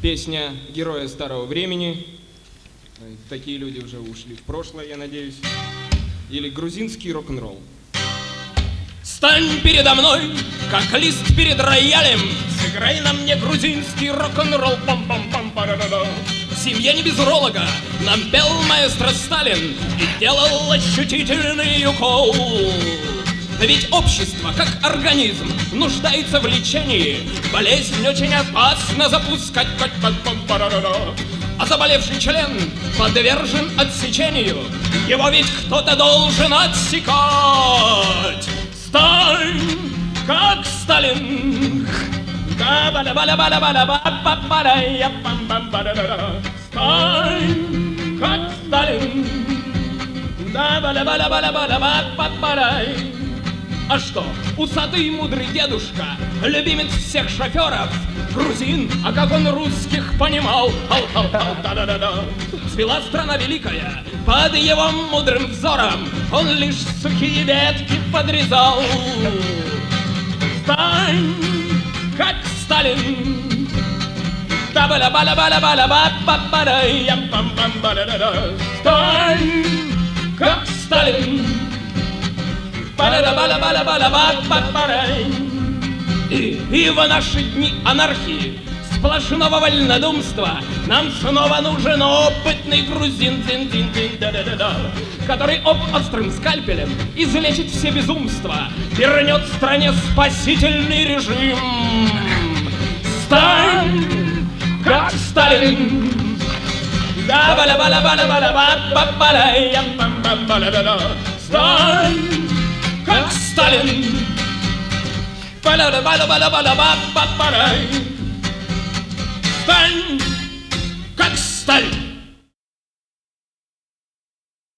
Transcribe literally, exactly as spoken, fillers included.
Песня героя старого времени. Такие люди уже ушли в прошлое, я надеюсь. Или грузинский рок-н-ролл. Стань передо мной, как лист перед роялем, сыграй на мне грузинский рок-н-ролл. Пам-пам-пам-парада-да. В семье не без ролога нам пел маэстро Сталин и делал ощутительный укол. Ведь общество, как организм, нуждается в лечении. Болезнь очень опасно запускать. А заболевший член подвержен отсечению. Его ведь кто-то должен отсекать. Стань, как Сталин. Стань, как Сталин. А что, усатый мудрый дедушка, любимец всех шоферов, грузин, а как он русских понимал. Да-да-да-да. Цвела страна великая под его мудрым взором, он лишь сухие ветки подрезал. Стань, как Сталин. Стань, как Сталин. И, и в наши дни анархии, сплошного вольнодумства, нам снова нужен опытный грузин, который об острым скальпелем излечит все безумства, вернет стране спасительный режим. Стань, как Сталин. Стань, как Сталин. Стань, как Сталин.